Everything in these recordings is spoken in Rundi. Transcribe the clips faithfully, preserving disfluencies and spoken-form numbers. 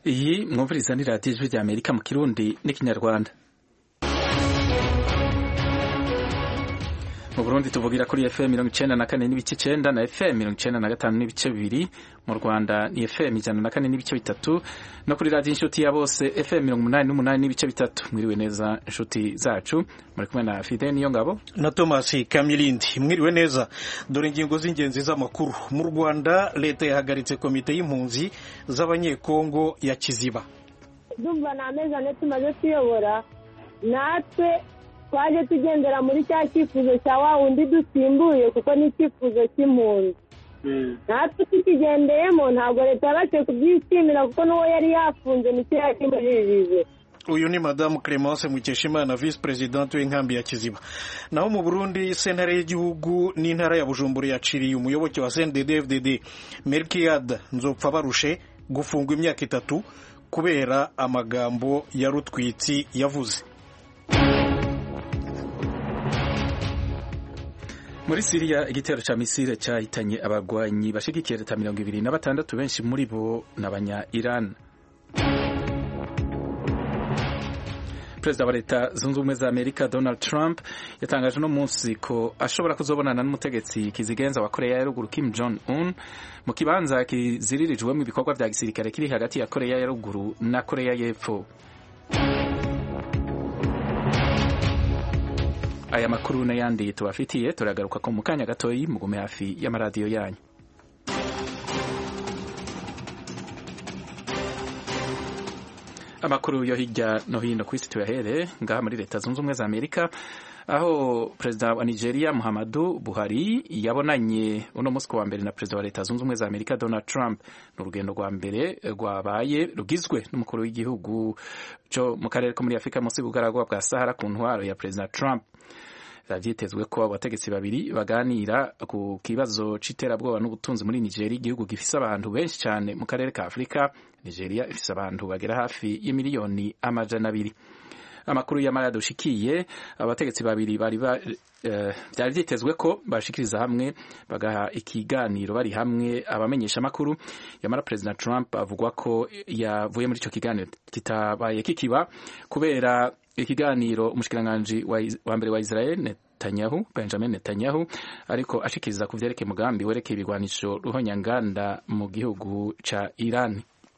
Iyi mwumviriza ni radiyo ijwi rya Amerika mu Kirundi n'ikinyarwanda. Mu Burundi tuvugira kuri F M mirongo icenda na kane n'ibice icenda na F M mirongo icenda na gatanu n'ibice bibiri, mu Rwanda ni F M ijana na kane n'ibice bitatu, no kuri radiyo inshuti ya bose F M mirongo umunani n'umunani n'ibice bitatu. Mwiriwe neza inshuti zacu, muri kumwe na Fide Niyongabo na Thomas Kamilindi. Mwiriwe neza. Dore ingingo z'ingenzi z'amakuru. Mu Rwanda leta yahagaritse komite y'impunzi z'abanyekongo ya Kiziba. Dumva na meza ne tumaze tuyobora, natwe twaje tugendera muri cya cyifuzo cya wa wundi dusimbuye, kuko ni cyifuzo cy'impunzi. Natwe tukigendeyemo ntabwo leta yabashe kubyishimira, kuko n'uwo yari yafunze nicyo yakimujijije. Uyu ni Madame Clemence Mukeshimana, Vice President w'inkambi ya Kiziba. Naho mu Burundi, sentare y'igihugu n'intara ya Bujumbura yaciriye umuyoboke wa C N D D F D D Melchiade Nzopfabarushe gufungwa imyaka itatu kubera amagambo ya rutwitsi yavuze. Muri Syria, igitero ca misile cyahitanye abagwanyi bashigikiye leta mirongo ibiri na batandatu, benshi muri bo n'abanya Iran. Perezida wa leta zunze ubumwe za Amerika Donald Trump yatangaje no munsi ko ashobora kuzobonana n'umutegetsi kizigenza wa Korea ya ruguru Kim Jong Un mu kibanza kiziririjwemo ibikorwa vya gisirikare kiri hagati ya Korea ya ruguru na Korea y'epfo. Aya makuru n'ayandi tubafitiye turagaruka ko mu kanya gatoyi, mugume hafi y'amaradiyo yanyu. Amakuru yo hirya no hino ku isi tuyahere ngaha muri leta zunze ubumwe za Amerika, aho perezida wa Nigeria Muhammadu Buhari yabonanye uno munsi wa mbere na perezida wa leta zunze ubumwe za Amerika Donald Trump. N'urugendo rwa mbere rwabaye rugizwe n'umukuru w'igihugu cyo mu karere ko muri Afrika munsi y'ubugaragwa bwa Sahara ku ntwaro ya perezida Trump. Vyitezwe ko abategetsi babiri baganira ku kibazo c'iterabwoba n'ubutunzi muri Nigeria, igihugu gifise abantu benshi cyane mu karere ka Afrika. Nigeria ifise abantu bagera hafi y'imiliyoni amajana abiri. Amakuru y'amara dushikiye, abategetsi babiri bari byari uh, vyitezwe ko bashikiriza hamwe bagaha ikiganiro bari hamwe abamenyesha makuru. Yamara President Trump avugwa ko yavuye muri ico kiganiro kitabaye kikiba kubera ikiganiro umushikiranganje wa mbere wa Israel Netanyahu, Benjamin Netanyahu, ariko ashikiriza ku vyerekeye mugambi werekeye ibigwanisho ruhonyanganda mu gihugu ca Iran.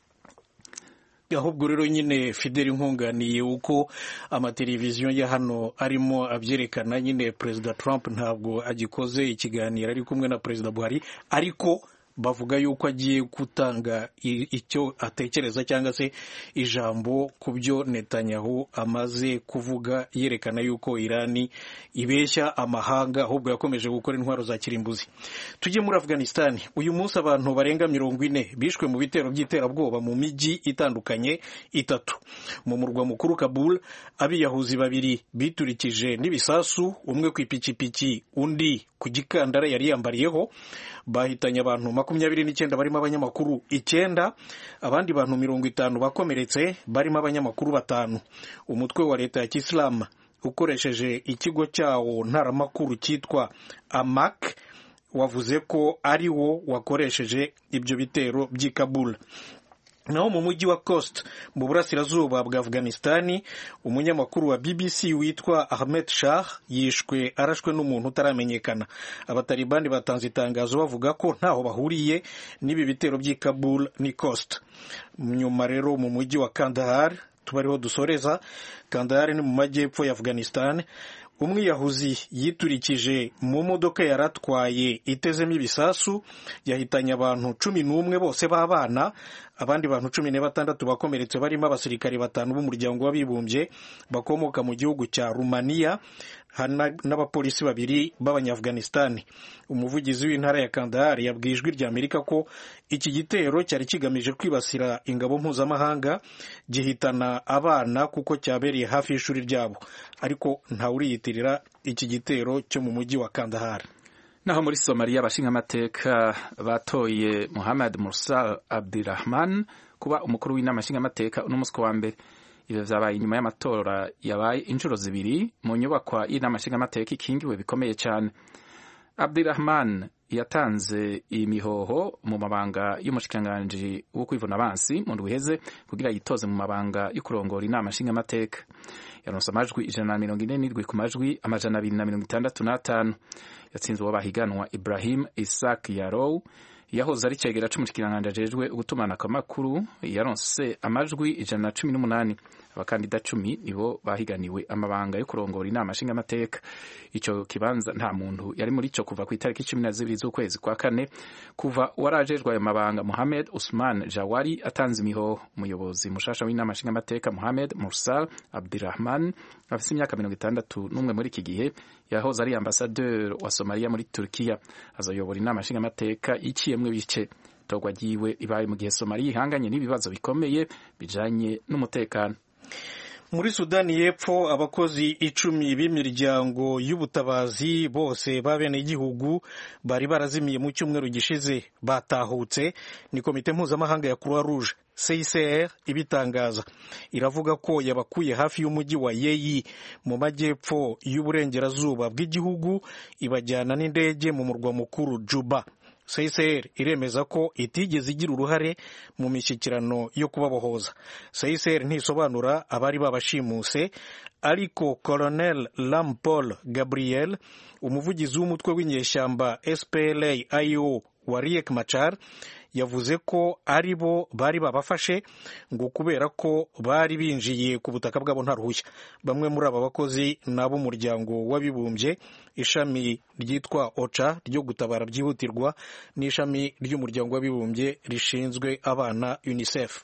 Ahubwo rero nyine Fidel nkunganiye uko amateleviziyo ya hano arimo abyerekana, nyine President Trump ntabwo agikoze ikiganiro ari kumwe na President Buhari, ariko bavuga yuko agiye gutanga icyo atekereza cyangwa se ijambo ku byo Netanyahu amaze kuvuga, yerekana yuko Irani ibeshya amahanga, ahubwo yakomeje gukora intwaro za kirimbuzi. Tujye muri Afghanistan. Uyu munsi abantu barenga mirongo ine bishwe mu bitero by'iterabwoba mu miji itandukanye itatu. Mu murwa mukuru Kabul, abiyahuzi babiri biturikije n'ibisasu, umwe ku ipikipiki undi ku gikandara yari yambariyeho, bahitanye abantu makumyabiri n'icyenda barimo abanyamakuru icyenda, abandi bantu mirongo itanu bakomeretse barimo abanyamakuru batanu. Umutwe wa leta ya Kisilamu ukoresheje ikigo cyawo ntaramakuru cyitwa Amak wavuze ko ari wo wakoresheje ibyo bitero by'i Kabul. Naho mu mujyi wa Khost mu burasirazuba bwa Afghanistan, umunyamakuru wa B B C witwa Ahmed Shah yishwe arashwe n'umuntu utaramenyekana. Abatalibani batanze itangazo bavuga ko ntaho bahuriye n'ibi bitero by'i Kabul ni Khost. Nyuma rero mu mujyi wa Kandahar, tubariho dusoreza, Kandahar ni mu majyepfo ya Afghanistan, umwiyahuzi yiturikije mu modoka yaratwaye itezemo ibisasu, yahitanye abantu cumi n'umwe bose b'abana, abandi bantu cumi na batandatu bakomeretse barimo abasirikari batanu b'umuryango w'abibumbye bakomoka mu gihugu cya Rumaniya n'abapolisi babiri b'Abanyafghanistan. Umuvugizi w'intara ya Kandahar yabwiye ijwi rya Amerika ko iki gitero cyari kigamije kwibasira ingabo mpuzamahanga, gihitana abana kuko cyabereye hafi y'ishuri ryabo, ariko ntawuriyitirira iki gitero cyo mu mujyi wa Kandahar. Naho muri Somalia, abashingamateka batoye Muhammad Mursal Abdirahman kuba umukuru w'inama nshingamateka uno munsi wa mbere. Ivyo vyabaye inyuma y'amatora yabaye inshuro zibiri mu nyubakwa y'inama nshingamateka ikingiwe bikomeye cyane. Abdirahman yatanze imihoho mu mabanga y'umushikiranganji wo kwivuna abansi mu ndwi iheze kugira yitoze mu mabanga yo kurongora inama nshingamateka. Yaronse amajwi ijana na mirongo ine n'indwi ku majwi amajana abiri na mirongo itandatu n'atanu. Yatsinze uwo bahiganwa Ibrahim Isaac Yarow yahoze ari cegera c'umushikiranganji ajejwe gutumanako amakuru, yaronse amajwi ijana na cumi n'umunani. Abakandida cumi nibo bahiganiwe amabanga yo kurongora inama nshingamateka. Ico kibanza nta muntu yari muri ico kuva ku itariki cumi na zibiri z'ukwezi kwa kane, kuva uwarajejwe ayo mabanga Mohamed Usman Jawari atanze imihoho. Umuyobozi mushasha w'inama nshingamateka Mohamed Mursal Abdirahman afise imyaka mirongo itandatu n'umwe muri iki gihe, yahoze ari ambasaderi wa Somalia muri Turkiya. Azoyobora inama nshingamateka iciyemwo ibice. Itorwa ryiwe ribaye mu gihe Somalia ihanganye n'ibibazo bikomeye bijanye n'umutekano. Muri Sudani y'Epfo abakozi icumi b'imiryango y'ubutabazi bose babene igihugu bari barazimiye mu cyumweru gishize batahutse. Ni komite mpuzamahanga ya Croix Rouge C I C R ibitangaza, iravuga ko yabakuye hafi y'umujyi wa Yeyi mu majyepfo y'uburengerazuba bw'igihugu ibajyana n'indege mu murwa mukuru Juba. C I C R iremeza ko itigeze igira uruhare mu mishyikirano yo kubabohoza. C I C R ntisobanura abari babashimuse, ariko Colonel Lampol Gabriel, umuvugizi w'umutwe w'inyeshyamba S P L A I O wa Riek Machar, yavuze ko ari bo bari babafashe ngo kubera ko bari binjiye ku butaka bwabo nta ruhushya. Bamwe muri aba bakozi nabo umuryango w'abibumbye, ishami ryitwa OCHA ryo gutabara byihutirwa n'ishami ry'umuryango w'abibumbye rishinzwe abana UNICEF.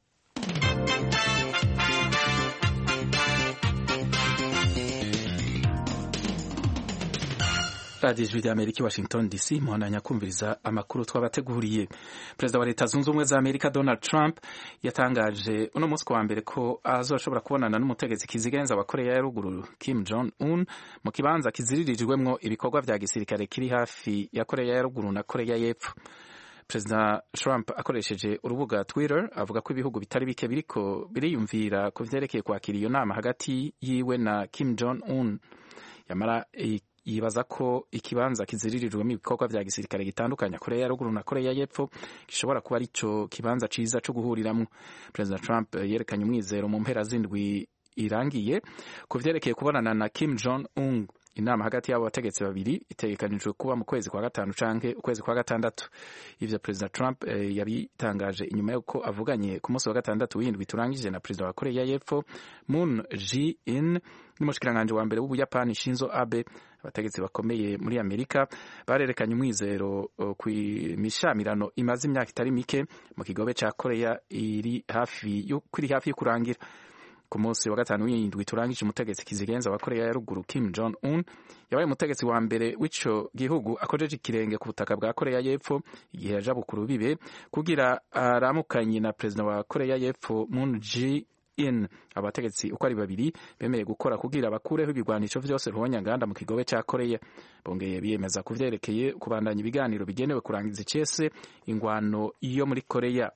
Radio Ijwi ry'Amerika Washington D C muhananya kumviriza amakuru twabateguriye. Perezida wa Leta Zunze Ubumwe za Amerika Donald Trump yatangaje uno munsi wa mbere ko azoshobora kubonana n'umutegetsi kizigenza wa Korea ya Ruguru Kim Jong Un mu kibanza kiziririjwemwo ibikorwa vya gisirikare kiri hafi ya Korea ya Ruguru na Korea y'Epfo. Perezida Trump akoresheje urubuga Twitter avuga ko ibihugu bitari bike biriko biriyumvira ku vyerekeye kwakira iyo nama hagati yiwe na Kim Jong Un. Yamara yibaza ko ikibanza kiziririjwemo ibikorwa vya gisirikare gitandukanye Korea ya Ruguru na Korea y'Epfo gishobora kuba arico kibanza ciza co guhuriramwo. Perezida Trump yerekanye umwizero mu mpera z'indwi irangiye ku vyerekeye kubonana na Kim Jong Un. Inama hagati y'abo bategetsi babiri itegekanijwe kuba mu kwezi kwa gatanu canke ukwezi kwa gatandatu. Ivyo Perezida Trump eh, yabitangaje inyuma yuko avuganye ku munsi wa gatandatu w'indwi turangije na Perezida wa Korea y'Epfo Moon Jae-in n'umushikiranganje wa mbere w'Ubuyapani Shinzo Abe. Abategetsi bakomeye muri Amerika barerekanye umwizero uh, ku mishamirano imaze imyaka itari mike mu kigobe ca Korea iri hafi yo kuri hafi yo kurangira. Ku munsi wa gatanu w'indwi turangije umutegetsi kizigenza wa Korea ya Ruguru Kim Jong Un yabaye umutegetsi wa mbere w'ico gihugu akojeje ikirenge ku butaka bwa Korea y'Epfo igihe yaja bukuru bibe kugira aramukanye na Perezida wa Korea y'Epfo Moon Jae-in. Abategetsi uko ari babiri bemeye gukora kugira bakureho ibigwanisho vyose ruhonyanganda mu kigobe ca Korea. Bongeye biyemeza kuvyerekeye kubandanya ibiganiro bigenewe kurangiza icese ingwano iyo muri Korea.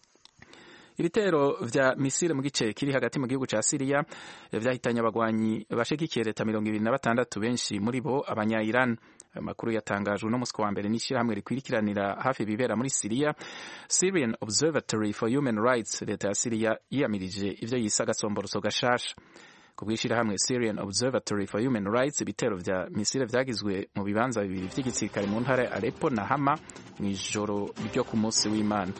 Ibitero vya misile mu gice kiri hagati mu gihugu ca Syria vyahitanye abagwanyi bashigikiye leta mirongo ibiri na batandatu, benshi muri bo abanya Iran. Amakuru yatangajwe no musi wa mbere n'ishirahamwe rikwirikiranira hafi bibera muri Syria, Syrian Observatory for Human Rights. Leta ya Syria yiyamirije ivyo yise agasomboroso gashasha. Ku bw'ishirahamwe Syrian Observatory for Human Rights, ibitero vya misile vyagizwe mu bibanza bibiri vy'igisirikare mu ntara ya Aleppo na Hama mw'ijoro ryo ku munsi w'Imana.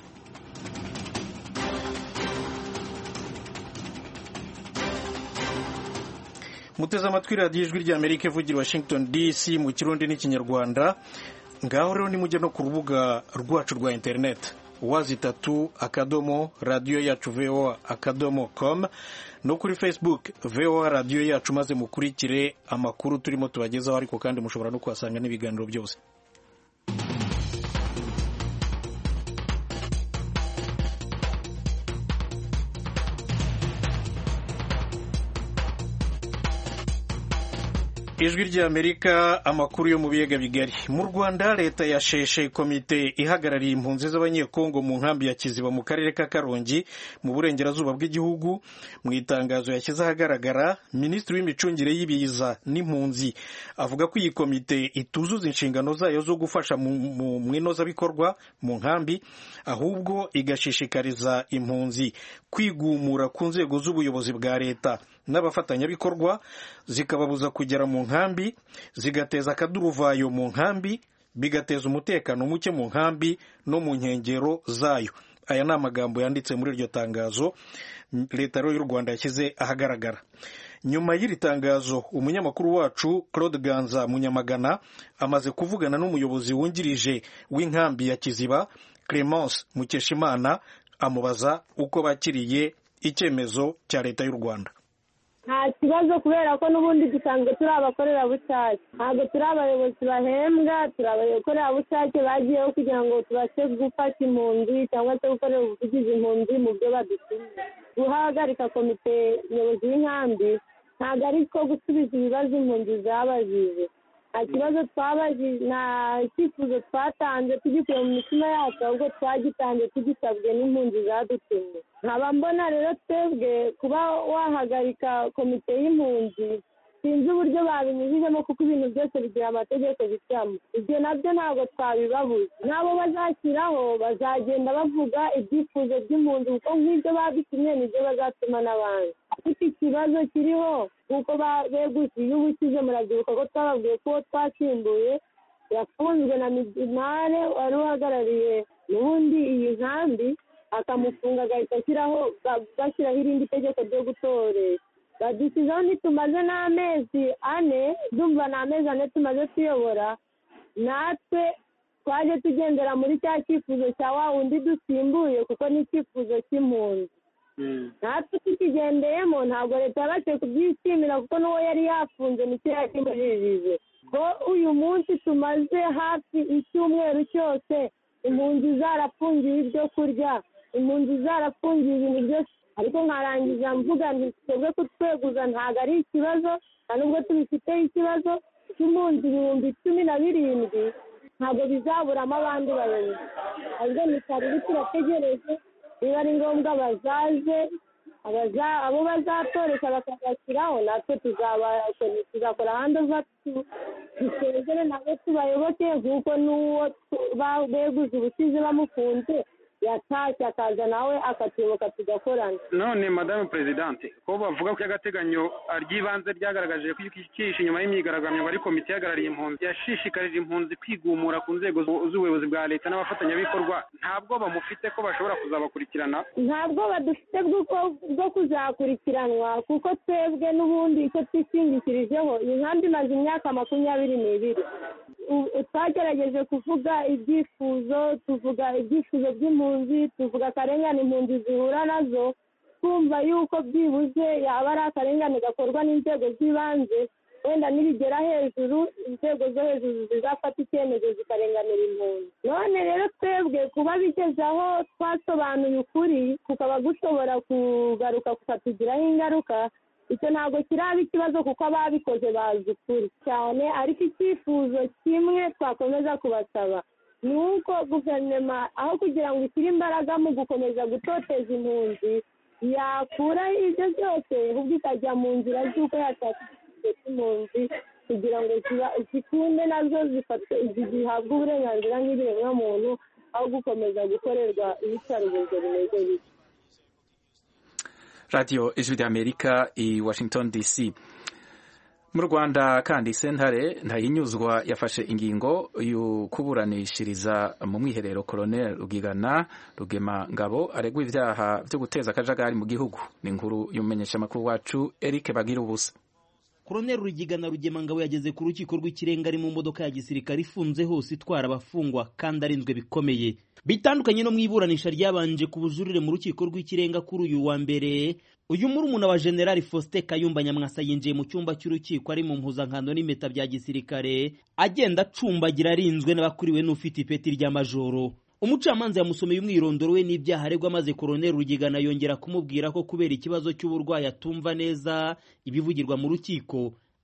Muteze amatwi radiyo Ijwi ry'Amerika ivugira Washington D C mu Kirundi n'Ikinyarwanda. Ngaho rero nimujye no ku rubuga rwacu rwa internet wazi tatu akadomo radio yacu voa akadomo com no kuri Facebook voa radio yacu, maze mukurikire amakuru turimo tubagezaho, ariko kandi mushobora no kuhasanga n'ibiganiro byose. ijwi ry'Amerika, amakuru yo mu biyaga bigari. Mu Rwanda leta yasheshe komite ihagarariye impunzi z'abanyekongo mu nkambi ya Kiziba mu karere ka Karongi mu burengerazuba bw'igihugu. Mu itangazo yashyize ahagaragara, minisitiri w'imicungire y'ibiza n'impunzi avuga ko iyi komite ituzuza inshingano zayo zo gufasha mu mwinozabikorwa mu nkambi, ahubwo igashishikariza impunzi kwigumura ku nzego z'ubuyobozi bwa leta n'abafatanyabikorwa, zikababuza kugera mu nkambi, zigateza akaduruvayo mu nkambi, bigateza umutekano muke mu nkambi no mu nkengero zayo. Aya ni amagambo yanditse muri iryo tangazo leta y'u Rwanda yashyize ahagaragara. Nyuma y'iri tangazo, umunyamakuru wacu Claude Ganza Munyamagana amaze kuvugana n'umuyobozi wungirije w'inkambi ya Kiziba Clemence Mukeshimana, amubaza uko bakiriye icyemezo cya leta y'u Rwanda. Nta kibazo kubera ko n'ubundi dusanzwe turi abakorerabushake, ntabwo turi abayobozi bahembwa, turi abakorerabushake bagiyeho kugira ngo tubashe gufasha impunzi cyangwa se gukorera ubuvugizi impunzi mu byo badutumye. Guhagarika komite nyobozi y'inkambi ntabwo ari ko gusubiza ibibazo impunzi zabajije. Nta kibazo twabajije, nta cyifuzo twatanze tugikuye mu mitima yacu, ahubwo twagitanze tugisabwe n'impunzi zadutumye. nkaba mbona rero twebwe kuba wahagarika komite y'impunzi sinzi uburyo babinyujijemo, kuko ibintu byose bigira amategeko bishyiramo. Ibyo nabyo ntabwo twabibabuza, n'abo bazashyiraho bazagenda bavuga ibyifuzo by'impunzi, kuko nk'ibyo babitumye nibyo bazatuma n'abandi. Ariko ikibazo kiriho kuko begusiye iyo ubukize murabyibuka ko twababwiye ko twasimbuye yafunzwe na midimare wari uhagarariye n'ubundi iyi nkambi, akamufunga agahita ashyiraho bashyiraho irindi tegeko ryo gutoresha. Badusizeho ntitumaze n'amezi ane, ndumva ni amezi ane tumaze tuyobora, natwe twaje tugendera muri cya cyifuzo cya wa wundi dusimbuye, kuko ni icyifuzo cy'impunzi. natwe tukigendeyemo ntabwo leta yabashe kubyishimira, kuko n'uwo yari yafunze nicyo yakimujijije. ko uyu munsi tumaze hafi icyumweru cyose impunzi zarafungiwe ibyo kurya, impunzi zarafungiwe ibintu byose, ariko nkarangiza mvuga nti twebwe kutweguza ntabwo ari ikibazo, nta nubwo tubifiteho ikibazo cy'impunzi ibihumbi cumi na birindwi ntabwo bizaburamo abandi bayobozi. ahubwo ni karibu turategereje, niba ari ngombwa bazaze abo bazatoresha bakabashyiraho, natwe tuzakora ahandi uva dusezere nabo tubayoboke, nk'uko n'uwo beguze ubusize bamufunze yatashye akaza nawe akatuyoboka tugakorana. None madame presidente, ko bavuga ko y'agateganyo ry'ibanze ryagaragaje ko ikihishe inyuma y'imyigaragambyo bari komite ihagarariye impunzi yashishikarije impunzi kwigumura ku nzego z'ubuyobozi bwa leta n'abafatanyabikorwa, ntabwo bamufite ko bashobora kuzabakurikirana? Ntabwo badufite bwo kuzakurikiranwa, kuko twebwe n'ubundi icyo twishingikirijeho, iyi nkambi imaze imyaka makumyabiri n'ibiri. Twagerageje kuvuga ibyifuzo, tuvuga ibyifuzo by'impunzi, tuvuga akarengane impunzi zihura nazo, twumva yuko byibuze yaba ari akarengane gakorwa n'inzego z'ibanze, wenda nibigera hejuru inzego zo hejuru zizafata icyemezo zikarenganira impunzi. None rero twebwe kuba bigeze aho twasobanuye ukuri kukaba gushobora kugaruka kukatugiraho ingaruka, icyo ntabwo kiraba ikibazo, kuko ababikoze bazi ukuri cyane. Ariko icyifuzo kimwe twakomeza kubasaba ni uko guverinoma aho kugira ngo ishyire imbaraga mu gukomeza gutoteza impunzi, yakura ibyo byose ahubwo ikajya mu nzira z'uko yataka ikibazo cy'impunzi, kugira ngo zikunde nazo zihabwe uburenganzira nk'ibiremwamuntu, aho gukomeza gukorerwa iyicarubozo rimeze bityo. Radio Ijwi ry'Amerika i Washington D C. Mu Rwanda kandi sentare ntayinyuzwa yafashe ingingo yo kuburanishiriza mu mwiherero Colonel Rugigana Rugema Ngabo aregwa ivyaha byo guteza akajagari mu gihugu. Ni inkuru y'umumenyesha makuru wacu Eric Bagira ubusa. Colonel Rugigana Rugema Ngabo yageze ku rukiko rw'ikirenga ari mu modoka ya gisirikare ifunze hose itwara abafungwa kandi arinzwe bikomeye. Bitandukanye no mwiburanisha ryabanje ku bujurire mu rukiko rw'ikirenga kuri uyu wa mbere, uyu murumuna wa General Faustin Kayumba Nyamwasa yinjiye mu cyumba cy'urukiko ari mu mpuzankano n'impeta bya gisirikare, agenda acumbagira arinzwe n'abakuriwe n'ufite ipeti rya majoro. Umucamanza yamusomeye umwirondoro we n'ibyaha aregwa, maze Colonel Rugigana yongera kumubwira ko kubera ikibazo cy'uburwayi atumva neza ibivugirwa mu rukiko,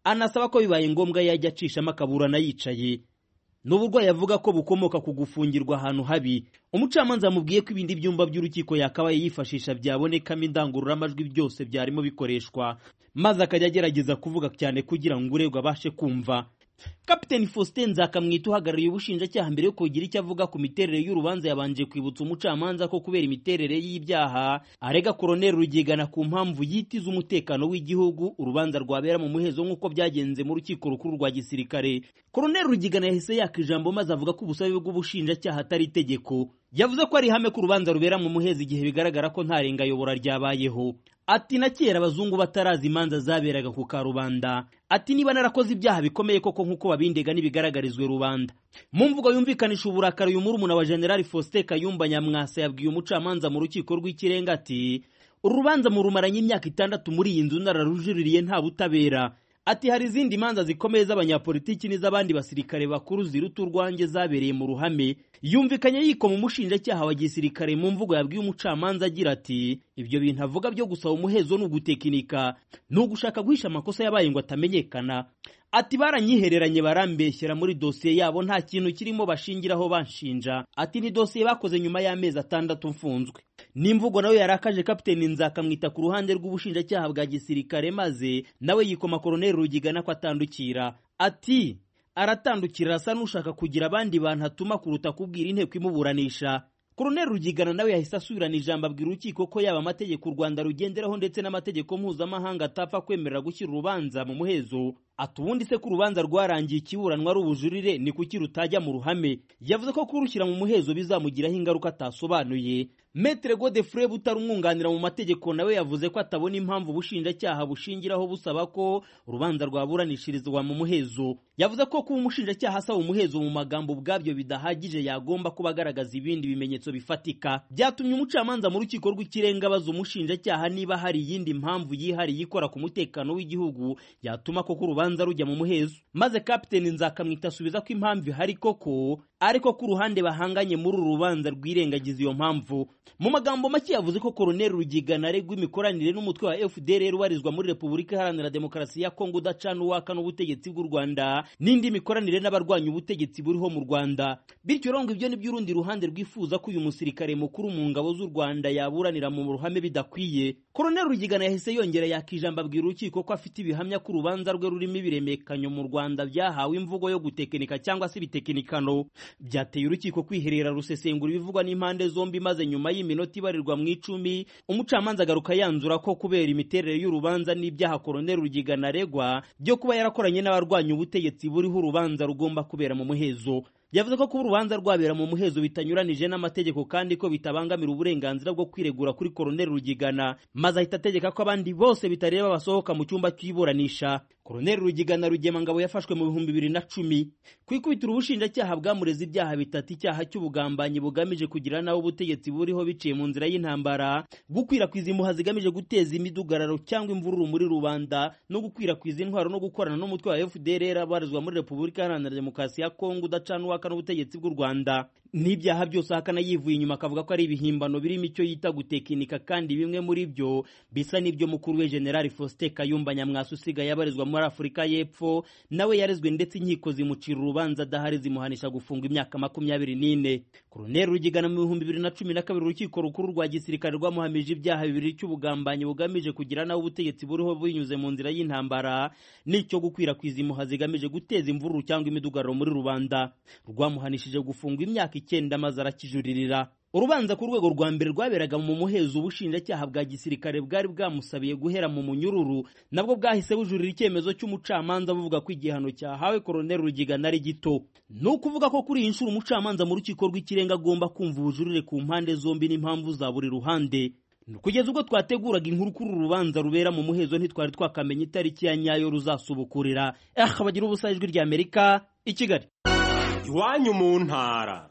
anasaba ko bibaye ngombwa yajya acishamo akaburana yicaye. N'uburwayi avuga ko bukomoka ku gufungirwa ahantu habi. Umucamanza amubwiye ko ibindi byumba by'urukiko yakabaye yifashisha byabonekamo indangururamajwi byose byarimo bikoreshwa, maze akajya agerageza kuvuga cyane kugira ngo uregwa abashe kumva. Kapiteni Faustin Nzakamwita uhagarariye ubushinjacyaha mbere yo kugira icyo avuga ku miterere y'urubanza yabanje kwibutsa umucamanza ko kubera imiterere y'ibyaha arega Koloneli Rugigana ku mpamvu yitiza umutekano w'igihugu urubanza rwabera mu muhezo nk'uko byagenze mu rukiko rukuru rwa gisirikare. Koloneli Rugigana yahise yaka ijambo maze avuga ko ubusabe bw'ubushinjacyaha atari itegeko. Yavuze ko ari ihame ko urubanza rubera mu muhezo igihe bigaragara ko nta rengayobora ryabayeho. Ati na kera abazungu batarazi imanza zaberaga ku karubanda. Ati niba narakoze ibyaha bikomeye koko nk'uko babindega nibigaragarizwe rubanda. Mu mvugo yumvikanisha uburakari uyu murumuna wa General Faustin Kayumba Nyamwasa yabwiye umucamanza mu rukiko rw'ikirenga ati urubanza mu rumaranye imyaka itandatu muri iyi nzu nararujuririye nta butabera. Ati hari izindi manza zikomeye z'abanyapolitiki n'iz'abandi basirikare bakuru ziruta urwanjye zabereye mu ruhame. Yumvikanye yiko mu mushinjacyaha wa gisirikare mu mvugo yabwiye umucamanza agira ati ibyo bintu avuga byo gusaba umuhezo n'ugutekinika n'ugushaka guhisha amakosa yabaye ngo atamenyekana. Ati baranyihereranye barambeshyera muri dosiye yabo nta kintu kirimo bashingiraho banshinja. Ati ni dosiye bakoze nyuma y'amezi atandatu mfunzwe. N'imvugo nawe yarakaje Kapiteni Nzakamwita ku ruhande rw'ubushinjacyaha bwa gisirikare maze nawe yikoma Koloneli Rugigana ko atandukira. Ati aratandukira asa n'ushaka kugira abandi bantu atuma kuruta kubwira inteko imuburanisha. Koloneli Rugigana nawe yahise asubirana ijambo abwira urukiko ko yaba amategeko u Rwanda rugenderaho ndetse n'amategeko mpuzamahanga atapfa kwemerera gushyira urubanza mu muhezo. Ati ubundi se ko urubanza rwarangiye ikiburanwa ari ubujurire ni kuki rutajya mu ruhame. Yavuze ko kurushyira mu muhezo bizamugiraho ingaruka atasobanuye. Maître Godefroid Butari umwunganira mu mategeko nawe yavuze ko atabona impamvu ubushinjacyaha bushingiraho busaba ko urubanza rwaburanishirizwa mu muhezo. Yavuze ko kuba umushinjacyaha asaba umuhezo mu magambo ubwabyo bidahagije yagomba kuba agaragaza ibindi bimenyetso bifatika. Byatumye umucamanza mu rukiko rw'ikirenga abaza umushinjacyaha niba hari iyindi mpamvu yihariye ikora ku mutekano w'igihugu yatuma koko urubanza rujya mu muhezo. Maze Kapiteni Nzakamwita asubiza ko impamvu ihari koko ariko ku ruhande bahanganye muri uru rubanza rwirengagiza iyo mpamvu. Mu magambo make yavuze ko Koloneli Rugigana aregwa imikoranire n'umutwe wa F D L R ubarizwa muri Repubulika Iharanira Demokarasi ya Kongo udacana uwaka n'ubutegetsi bw'u Rwanda n'indi mikoranire n'abarwanya ubutegetsi buriho mu Rwanda. Bityo rongo ibyo ni by'urundi ruhande rwifuza ko uyu musirikare mukuru mu ngabo z'u Rwanda yaburanira mu ruhame bidakwiye. Koloneli Rugigana yahise yongera yakijamba abwira urukiko ko afite ibihamya ko urubanza rwe rurimo ibiremekanyo mu Rwanda byahawe imvugo yo gutekinika cyangwa se ibitekinikano. Byateye urukiko kwiherera rusesengura ibivugwa n'impande zombi maze nyuma y'iminota ibarirwa mu icumi umucamanza agaruka yanzura ko kubera imiterere y'urubanza n'ibyaha Koloneli Rugigana aregwa byo kuba yarakoranye n'abarwanya ubutegetsi buriho urubanza rugomba kubera mu muhezo. Yavuze ko kuba urubanza rwabera mu muhezo bitanyuranije n'amategeko kandi ko bitabangamira uburenganzira bwo kwiregura kuri Koloneli Rugigana, maze ahita ategeka ko abandi bose bitareba basohoka mu cyumba cy'iburanisha. Koloneli Rugigana Rugemangabo yafashwe mu bihumbi bibiri na cumi. Kwikubitira ubushinjacyaha bwamureze ibyaha bitatu: icyaha cy'ubugambanyi bugamije kugira naho ubutegetsi buriho biciye mu nzira y'intambara, gukwirakwiza impuha zigamije guteza imidugararo cyangwa imvururu muri rubanda, no gukwirakwiza intwaro no gukorana n'umutwe wa F D L R abarizwa muri Repubulika Iharanira Demokarasi ya Kongo udacana uwaka n'ubutegetsi bw'u Rwanda. N'ibyaha byose ahakana yivuye inyuma akavuga ko ari ibihimbano birimo icyo yita gutekinika, kandi bimwe muri byo bisa n'ibyo mukuru we General Faustin Kayumba Nyamwasa usigaye abarizwa muri Afurika y'Epfo nawe yarezwe ndetse inkiko zimucira urubanza adahari zimuhanisha gufunga imyaka makumyabiri n'ine. Koloneli Rugigana mu bihumbi bibiri na cumi na kabiri urukiko rukuru rwa gisirikare rwamuhamije ibyaha bibiri cy'ubugambanyi bugamije kugira naho ubutegetsi buriho binyuze mu nzira y'intambara n'icyo gukwirakwiza impuha zigamije guteza imvururu cyangwa imidugararo muri rubanda. Rwamuhanishije gufunga imyaka icyenda maze arakijuririra. Urubanza ku rwego rwa mbere rwaberaga mu muhezo ubushinjacyaha bwa gisirikare bwari bwamusabiye guhera mu munyururu, nabwo bwahise bujurira icyemezo cy'umucamanza buvuga ko igihano cyahawe Koloneli Rugigana ari gito. Ni ukuvuga ko kuri iyi nshuro umucamanza mu rukiko rw'ikirenga agomba kumva ubujurire ku mpande zombi n'impamvu za buri ruhande. Kugeza ubwo twateguraga inkuru kuri uru rubanza rubera mu muhezo ntitwari twakamenya itariki ya nyayo ruzasubukurira. Eh, bagira ubusa ijwi rya Amerika i Kigali. Iwanyu mu ntara.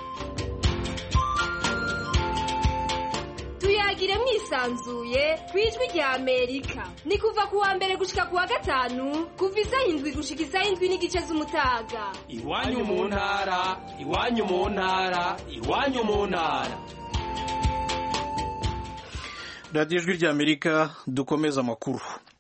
Tuyagire mwisanzuye ku ijwi rya Amerika. Ni kuva ku wa mbere gushika ku wa gatanu kuva isaha indwi gushika isaha indwi n'igice z'umutaga. Iwanyu mu ntara, iwanyu mu ntara, iwanyu mu ntara. radiyo ijwi rya Amerika dukomeza amakuru.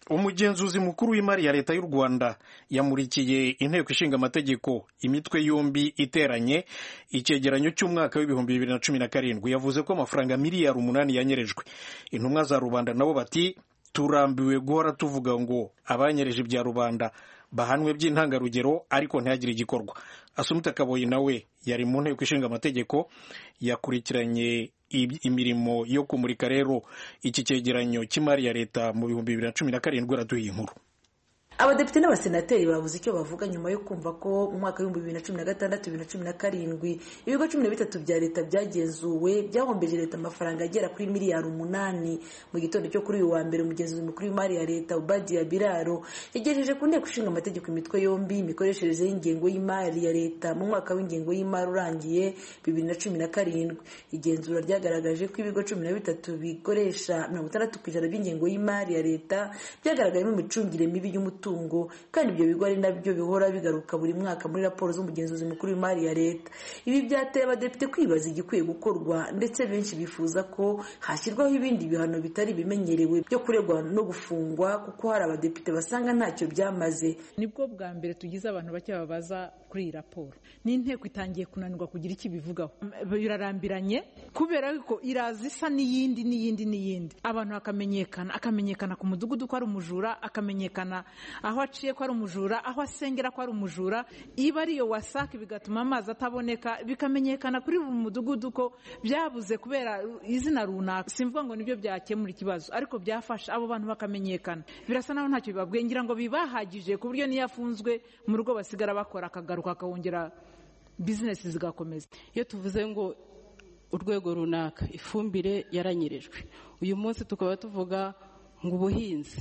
umugenzuzi mukuru w'imari ya leta y'u Rwanda yamurikiye inteko ishinga amategeko imitwe yombi iteranye icyegeranyo cy'umwaka w'ibihumbi bibiri na cumi na karindwi. Yavuze ko amafaranga miliyari umunani yanyerejwe. Intumwa za rubanda nabo bati turambiwe guhora tuvuga ngo abanyereje ibya rubanda bahanwe by'intangarugero ariko ntihagire igikorwa. Asumta Kaboyi nawe yari mu nteko ishinga amategeko yakurikiranye imirimo yo kumurika rero iki cyegeranyo cy'imari ya leta mu bihumbi bibiri na cumi na karindwi. Araduha inkuru. Abadepite n'abasenateri bavuze icyo bavuga nyuma yo kumva ko mu mwaka w'ibihumbi bibiri na cumi na gatandatu bibiri na cumi na karindwi ibigo cumi na bitatu bya leta byagenzuwe byahombeje leta amafaranga agera kuri miliyari umunani. Mu gitondo cyo kuri uyu wa mbere umugenzuzi mukuru w'imari ya leta Obadiah Biraro yagejeje ku nteko ishinga amategeko imitwe yombi imikoreshereze y'ingengo y'imari ya leta mu mwaka w'ingengo y'imari urangiye bibiri na cumi na karindwi. Igenzura ryagaragaje ko ibigo cumi na bitatu bikoresha mirongo itandatu ku ijana by'ingengo y'imari ya leta byagaragayemo imicungire mibi y'umutungo, kandi ibyo bigo ari nabyo bihora bigaruka buri mwaka muri raporo z'umugenzuzi mukuru w'imari ya leta. Ibi byateye abadepite kwibaza igikwiye gukorwa, ndetse benshi bifuza ko hashyirwaho ibindi bihano bitari bimenyerewe byo kuregwa no gufungwa, kuko hari abadepite basanga ntacyo byamaze. Nibwo bwa mbere tugize abantu bake babaza kuri iyi raporo, n'inteko itangiye kunanirwa kugira icyo ibivugaho. Birarambiranye kubera ko iraza isa n'iyindi n'iyindi n'iyindi, abantu akamenyekana akamenyekana ku mudugudu ko ari umujura, akamenyekana aho aciye ko ari umujura, aho asengera ko ari umujura, iba ariyo wasaka bigatuma amazi ataboneka, bikamenyekana kuri buri mudugudu ko byabuze kubera izina runaka. Simvuga ngo nibyo byakemura ikibazo, ariko byafasha abo bantu bakamenyekana. Birasa naho ntacyo bibabwiye, ngira ngo bibahagije ku buryo niyo afunzwe mu rugo basigara bakora, akagaruka akawongera bizinesi zigakomeza. Iyo tuvuze ngo urwego runaka ifumbire yaranyerejwe, uyu munsi tukaba tuvuga ngo ubuhinzi,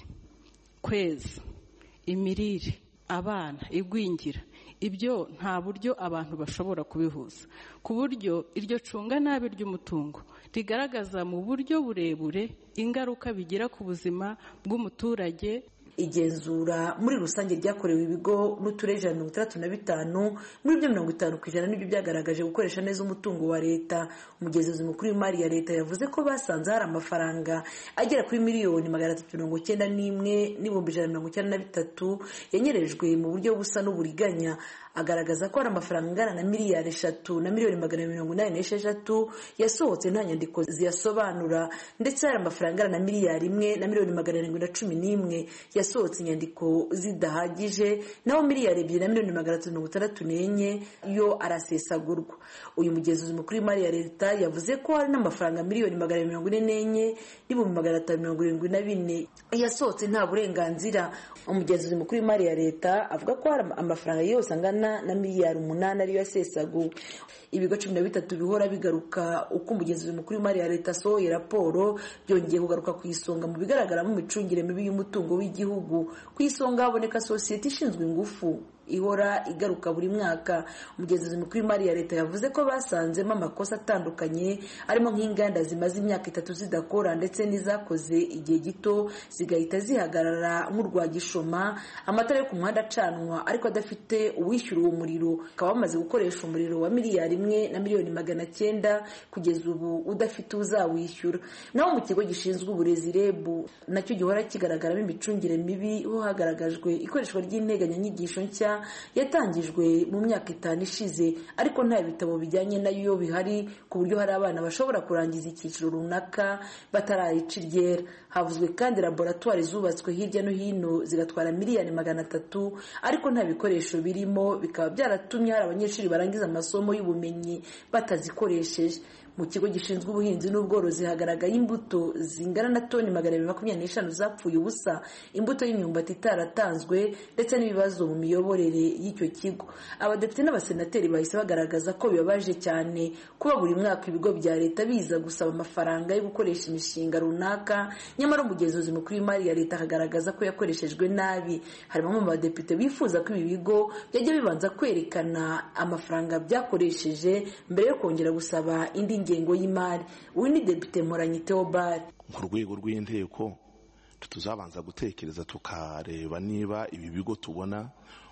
kweza, imirire, abana, igwingira, ibyo nta buryo abantu bashobora kubihuza, ku buryo iryo cunga nabi ry'umutungo rigaragaza mu buryo burebure ingaruka bigira ku buzima bw'umuturage. Igenzura muri rusange ryakorewe ibigo n'uturere ijana na mirongo itandatu na bitanu, muri byo mirongo itanu ku ijana nibyo byagaragaje gukoresha neza umutungo wa leta. Umugenzuzi mukuru w'imari ya leta yavuze ko basanze hari amafaranga agera kuri miliyoni magana atatu mirongo icyenda n'imwe n'ibihumbi ijana na mirongo icyenda na bitatu yanyerejwe mu buryo busa n'uburiganya. Agaragaza ko hari amafaranga angana na miliyari eshatu na miliyoni magana mirongo inani n'esheshatu yasohotse nta nyandiko ziyasobanura, ndetse hari amafaranga angana na miliyari imwe na miliyoni magana arindwi na cumi n'imwe yasohotse inyandiko zidahagije, naho miliyari ebyiri na miliyoni magana atatu mirongo itandatu n'enye yo arasesagurwa. Uyu mugenzuzi mukuru w'imari ya leta yavuze ko hari n'amafaranga miliyoni magana mirongo ine n'enye n'ibihumbi magana atanu mirongo irindwi na bine yasohotse nta burenganzira. Umugenzuzi mukuru w'imari ya leta avuga ko hari amafaranga yose angana na miliyari umunani ariyo yasesaguwe. Ibigo cumi na bitatu bihora bigaruka uko umugenzuzi mukuru w'imari ya leta asohoye raporo byongeye kugaruka ku isonga mu bigaragaramo imicungire mibi y'umutungo w'igihugu. Ku isonga haboneka sosiyete ishinzwe ingufu ihora igaruka buri mwaka. Umugenzuzi mukuru w'imari ya leta yavuze ko basanzemo amakosa atandukanye, arimo nk'inganda zimaze imyaka itatu zidakora ndetse n'izakoze igihe gito zigahita zihagarara nk'urwa Gishoma, amatara yo ku muhanda acanwa ariko adafite uwishyura uwo muriro, akaba bamaze gukoresha umuriro wa miliyari imwe na miliyoni magana cyenda kugeza ubu udafite uzawishyura. Naho mu kigo gishinzwe uburezi R E B nacyo gihora kigaragaramo imicungire mibi, ho hagaragajwe ikoreshwa ry'integanyanyigisho nshya yatangijwe mu myaka itanu ishize, ariko nta bitabo bijyanye nayo bihari, ku buryo hari abana bashobora kurangiza icyiciro runaka batarayica iryera. Havuzwe kandi laboratwari zubatswe hirya no hino zigatwara miliyoni magana atatu, ariko nta bikoresho birimo, bikaba byaratumye hari abanyeshuri barangiza amasomo y'ubumenyi batazikoresheje. Mu kigo gishinzwe ubuhinzi n'ubworozi hagaragaye imbuto zingana na toni magana abiri makumyabiri n'eshanu zapfuye ubusa, imbuto y'imyumbati itaratanzwe, ndetse n'ibibazo mu miyoborere y'icyo kigo. Abadepite n'abasenateri bahise bagaragaza ko bibabaje cyane kuba buri mwaka ibigo bya leta biza gusaba amafaranga yo gukoresha imishinga runaka, nyamara umugenzuzi mukuru w'imari ya leta akagaragaza ko yakoreshejwe nabi. Hari bamwe mu badepite bifuza ko ibi bigo byajya bibanza kwerekana amafaranga byakoresheje mbere yo kongera gusaba indi ingengo y'imari. Uyu ni Depite Mporanyi Theobald. Ku rwego rw'inteko tuzabanza gutekereza tukareba niba ibi bigo tubona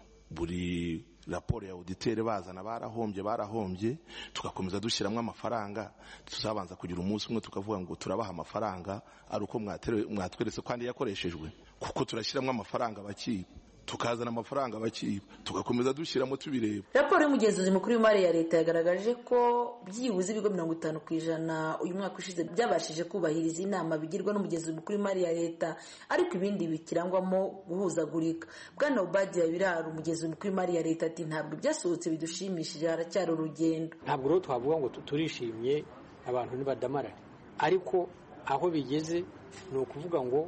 buri raporo ya auditeur bazana barahombye barahombye tugakomeza dushyiramo amafaranga, tuzabanza kugira umunsi umwe tukavuga ngo turabaha amafaranga ari uko mwatweretse kandi yakoreshejwe. kuko turashyiramo amafaranga bakiba tukazana amafaranga bakiba tugakomeza dushyiramo tubireba. Raporo y'umugenzuzi mukuru w'imari ya leta yagaragaje ko byibuze ibigo mirongo itanu ku ijana uyu mwaka ushize byabashije kubahiriza inama bigirwa n'umugenzuzi mukuru w'imari ya leta, ariko ibindi bikirangwamo guhuzagurika. Bwana Obadia Biraro, umugenzuzi mukuru w'imari ya leta, ati ntabwo byasohotse bidushimishije, haracyari urugendo. Ntabwo rero twavuga ngo turishimye abantu ntibadamarare, ariko aho bigeze ni ukuvuga ngo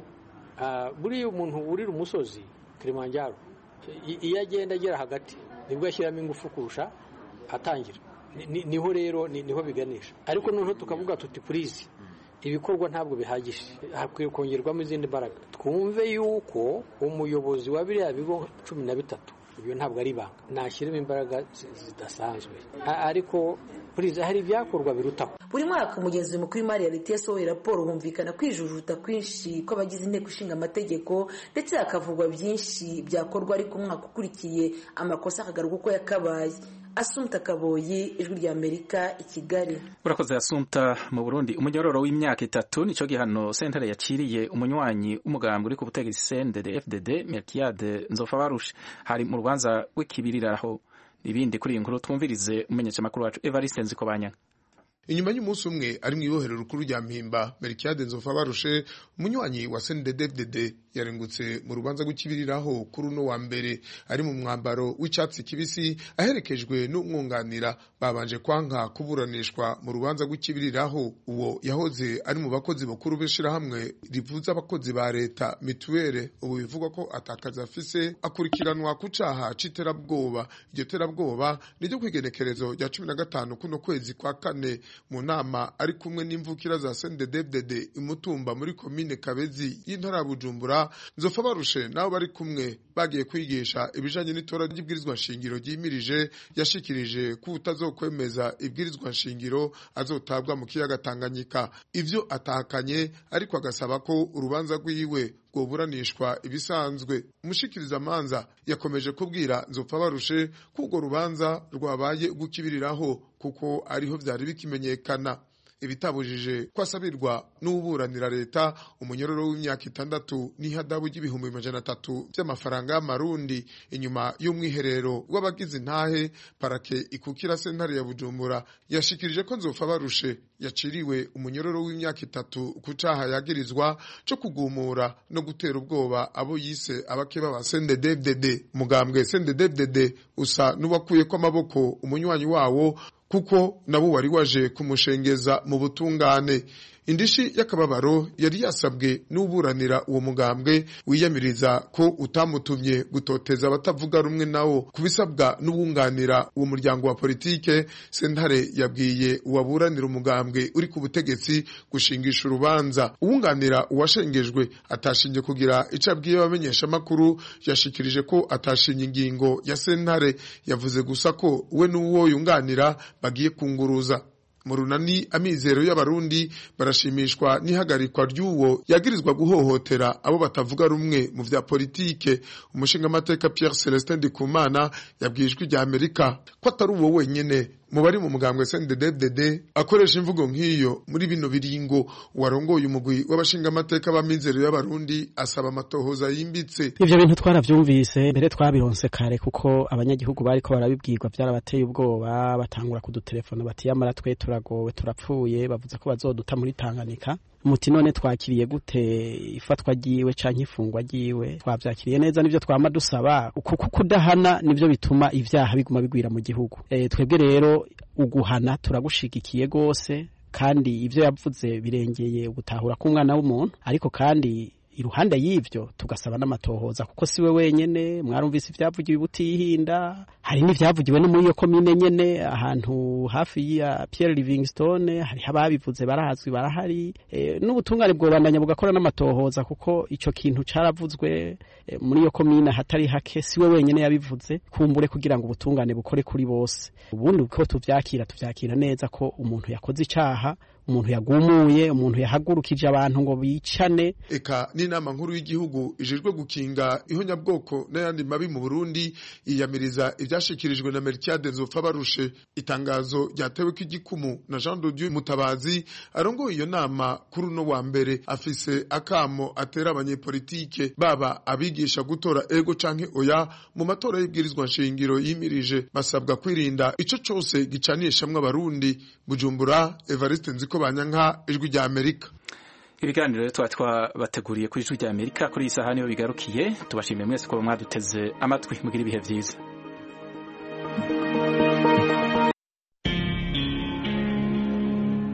buriya umuntu urira umusozi Kilimanjaro iyo agenda agera hagati nibwo ashyiramo ingufu kurusha atangira, niho rero niho biganisha. Ariko noneho tukavuga tuti purize ibikorwa ntabwo bihagije, hakwiye kongerwamo izindi mbaraga. Twumve yuko umuyobozi wa biriya bigo cumi na bitatu, ibyo ntabwo ari ibanga, nashyiramo imbaraga zidasanzwe, ariko purize hari ibyakorwa birutaho. Buri mwaka umugenzuzi mukuru w'imari ya leta yasohoye raporo, humvikana kwijujuta kwinshi kw'abagize inteko ishinga amategeko, ndetse hakavugwa byinshi byakorwa, ariko umwaka ukurikiye amakosa akagaruka uko yakabaye. Asumta Kaboyi, Ijwi rya Amerika, i Kigali. Urakoze Asumta. Mu Burundi umunyororo w'imyaka itatu nico gihano sentare yaciriye umunywanyi w'umugambi uri ku butegetsi C N D D F D D Melchiade Nzofabarushe hari mu rubanza rw'ikibiriraho. Ibindi kuri iyi nkuru twumvirize umenyesha makuru wacu Evariste Nzikobanyanga. Inyuma y'umunsi umwe ari mu ibohero rukuru rya Mpimba, Melchiade Nzofabarushe umunywanyi wa C N D D F D D yarengutse mu rubanza rw'ikibiriraho kuri uno wa mbere ari mu mwambaro w'icyatsi kibisi aherekejwe n'umwunganira. Babanje kwanka kuburanishwa mu rubanza rw'ikibiriraho. Uwo yahoze ari mu bakozi bakuru b'ishira hamwe rivuza abakozi ba leta mituwere, ubu bivugwa ko atakaza afise, akurikiranwa ku caha c'iterabwoba. Iryo terabwoba niryo kwigenekerezo rya cumi na gatanu kuno kwezi kwa kane. Mu nama ari kumwe n'imvukira za C N D D F D D imutumba muri komine Kabezi y'intara ya Bujumbura, Nzofabarushe nabo bari kumwe bagiye kwigisha ibijanye n'itora ry'ibwirizwa nshingiro ryimirije, yashikirije ko utazokwemeza ibwirizwa nshingiro azotabwa mu kiyaga Tanganyika. Ivyo atahakanye, ariko agasaba ko urubanza rwiwe rwoburanishwa ibisanzwe. Umushikiriza manza yakomeje kubwira Nzofabarushe ko urwo rubanza rwabaye gukibiriraho kuko ariho vyari bikimenyekana. Ibitabujije kwasabirwa n'uburanira leta umunyororo w'imyaka itandatu n'ihadabu y'ibihumbi amajana atatu by'amafaranga y'amarundi. Inyuma y'umwiherero w'abagize intahe, parake ikukira sentare ya Bujumbura yashikirije ko Nzofabarushe yaciriwe umunyororo w'imyaka itatu ku caha yagirizwa cyo kugumura no gutera ubwoba abo yise abakeba ba C N D D F D D. Mugambwe C N D D F D D usa n'ubakuye ko amaboko umunywanyi wawo, kuko nabo wari waje kumushengeza mu butungane. Indishi y'akababaro yari yasabwe n'uburanira uwo mugambwe wiyamiriza ko utamutumye gutoteza abatavuga rumwe nawo. Kubisabwa n'ubunganira uwo muryango wa politike, sentare yabwiye uwaburanira umugambwe uri ku butegetsi gushingisha urubanza. Uwunganira uwashengejwe atashinje kugira ico abwiye abamenyesha makuru, yashikirije ko atashinye ingingo ya sentare, yavuze gusa ko we n'uwo yunganira bagiye kunguruza. Mu runani amizero y'abarundi barashimishwa n'ihagarikwa ry'uwo yagirizwa guhohotera abo batavuga rumwe mu vya politike. Umushinga amateka Pierre Celestin Ndikumana yabwijwe rya Amerika ko atari uwo wenyene mu bari mu mugambwe C N D D F D D akoresha imvugo nk'iyo muri bino biringo. Warongoye umugwi w'abashinga amateka b'amizero y'abarundi asaba amatohoza yimbitse. Ivyo bintu twaravyumvise mbere, twabironse kare kuko abanyagihugu bariko barabibwirwa, byarabateye ubwoba, batangura kudutelefona bati yamara twe turagowe turapfuye, bavuze ko bazoduta muri Tanganyika. Muti none twakiriye gute ifatwa ryiwe canke ifungwa ryiwe? Twavyakiriye neza, nivyo twama dusaba, kuko kudahana nivyo bituma ivyaha biguma bigwira mu gihugu. E, twebwe rero uguhana turagushigikiye gose, kandi ivyo yavuze birengeye ugutahura k'umwana w'umuntu, ariko kandi iruhande y'ivyo tugasaba n'amatohoza, kuko siwe wenyene. Mwarumvise ivyavugiwe Butihinda, hari n'ivyavugiwe no muri iyo komine nyene ahantu hafi ya Pierre Livingstone, hari ababivuze barazwi barahari. E, n'ubutungane bwobandanya bugakora n'amatohoza, kuko ico kintu caravuzwe e, muri iyo komine hatari hake, siwe wenyene yabivuze. Kumbure kugira ngo ubutungane bukore kuri bose. Ubundi uko tuvyakira tuvyakira neza ko umuntu yakoze icaha, umuntu yagumuye, umuntu yahagurukije abantu ngo bicane. Eka n'inama nkuru y'igihugu ijejwe gukinga ihonyabwoko n'ayandi mabi mu Burundi yiyamiriza ivyashikirijwe na Melchiade Nzopfabarushe. Itangazo ryatewe k'igikumu na Jean de Dieu Mutabazi arongoye iyo nama kuri uno wa mbere, afise akamo atera abanyepolitike baba abigisha gutora ego canke oya mu matora y'ibwirizwa nshingiro yimirije, basabwa kwirinda ico cose gicanishamwe abarundi. Bujumbura, Evariste Nzikobanyanka, Ijwi rya Amerika. Ibiganiro twa twabateguriye ku Ijwi rya Amerika kuri iyi saha niyo bigarukiye. Tubashimiye mwese ko mwaduteze amatwi, mugira ibihe vyiza.